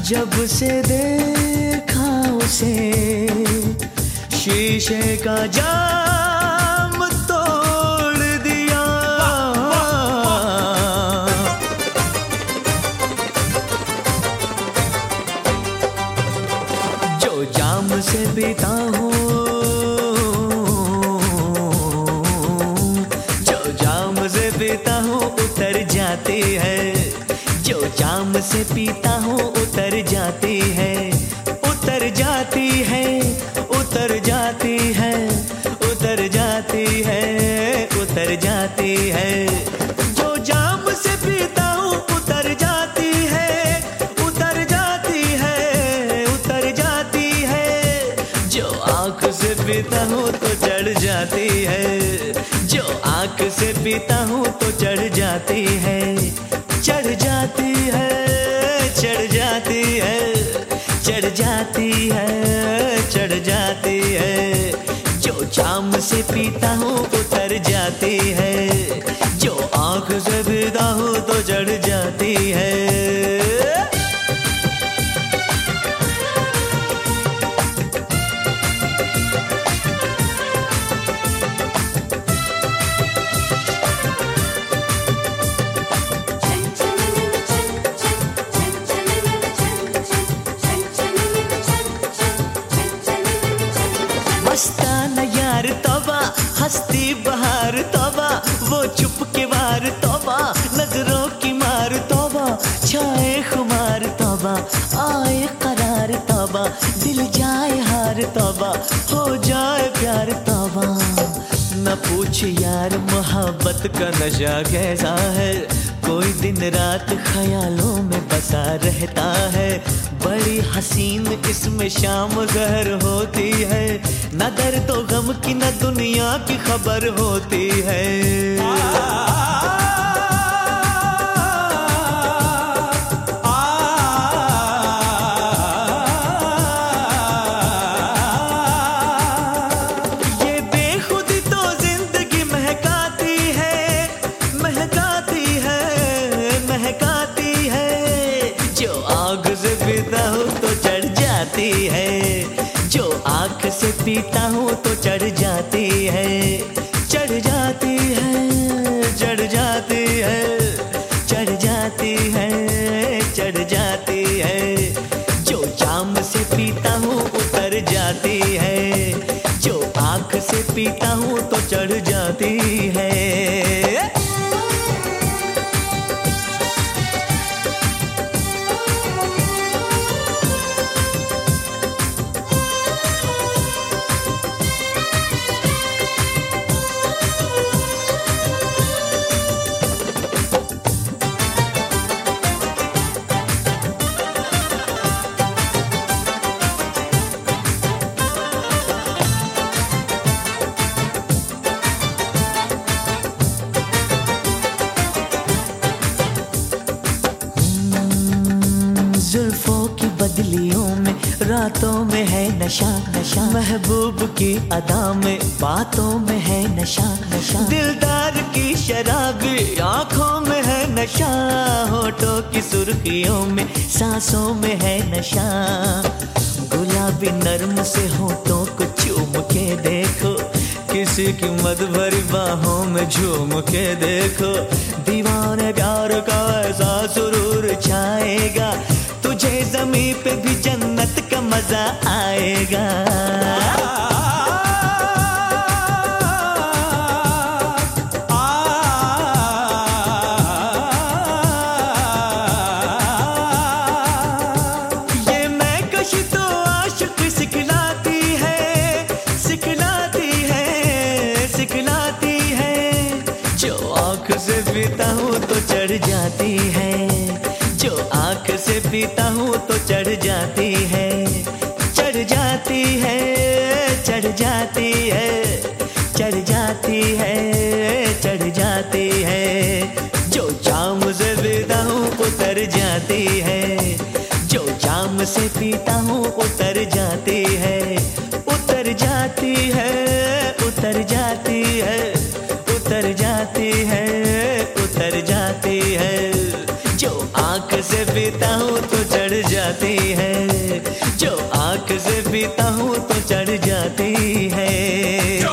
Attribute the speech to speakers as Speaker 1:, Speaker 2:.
Speaker 1: जब से देखा उसे शीशे का जाम तोड़ दिया। जो जाम से पीता हूँ, जो जाम से पीता हूँ उतर जाती है। जो जाम से पीता हूँ उतर जाती है, उतर जाती है, उतर जाती है, उतर जाती है, उतर जाती है। जो जाम से पीता हूँ उतर जाती है, उतर जाती है, उतर जाती है। जो आँख से पीता हूँ तो चढ़ जाती है, जो आँख से पीता हूँ तो चढ़ जाती है, चढ़ जाती है, चढ़ जाती है, चढ़ जाती है, चढ़ जाती है। जो जाम से पीता हूँ उतर जाती है, जो आँख से पीता हूँ तो चढ़ जाती है। मस्ताना यार तौबा, हस्ती बहार तौबा, वो चुप के वार तौबा, नजरों की मार तौबा, छाए खुमार तौबा, आए करार तौबा, दिल जाए हार तौबा, हो जाए प्यार तौबा। न पूछ यार मोहब्बत का नशा कैसा है, कोई दिन रात ख्यालों में बसा रहता है। बड़ी हसीन इसमें शाम ज़हर होती है, न दर्द तो गम की न दुनिया की खबर होती है। ये बेखुदी तो जिंदगी महकाती है, महकाती है, महकाती है। जो आग से पीता हूँ तो चढ़ जाती है, जो आँख से पीता हूँ तो चढ़ जाती है, चढ़ जाती है, चढ़ जाती है, चढ़ जाती है, चढ़ जाती है। जो जाम से पीता हूँ उतर जाती है, जो आँख से पीता हूँ तो चढ़ जाती है। जुल्फों की बदलियों में रातों में है नशा, नशा महबूब की अदा में बातों में है नशा, नशा दिलदार की शराबी आँखों में है नशा, होठों की सुर्खियों में सांसों में है नशा। गुलाबी नर्म से होठों को चूम के देखो, किसी की मत भरी बाहों में झूम के देखो। दीवाने प्यार का ऐसा सुरूर छाएगा, तुझे ज़मीं पे भी जन्नत का मजा आएगा। ये मैं कशी तो आशिक सिखलाती है, सिखलाती है, सिखलाती है। जो आँख से पीता हूँ तो चढ़ जाती है, जो आँख से पीता हूँ तो चढ़ जाती है, चढ़ जाती है, चढ़ जाती है, चढ़ जाती है, चढ़ जाती है। जो जाम से पीता हूँ उतर जाती है, जो जाम से पीता हूँ उतर जाती है, उतर जाती है, उतर जाती है, उतर जाती है, उतर जाती है। जो आँख से पीता हूँ तो चढ़ चढ़ जाती है, जो आंख से पीता हूँ तो चढ़ जाती है।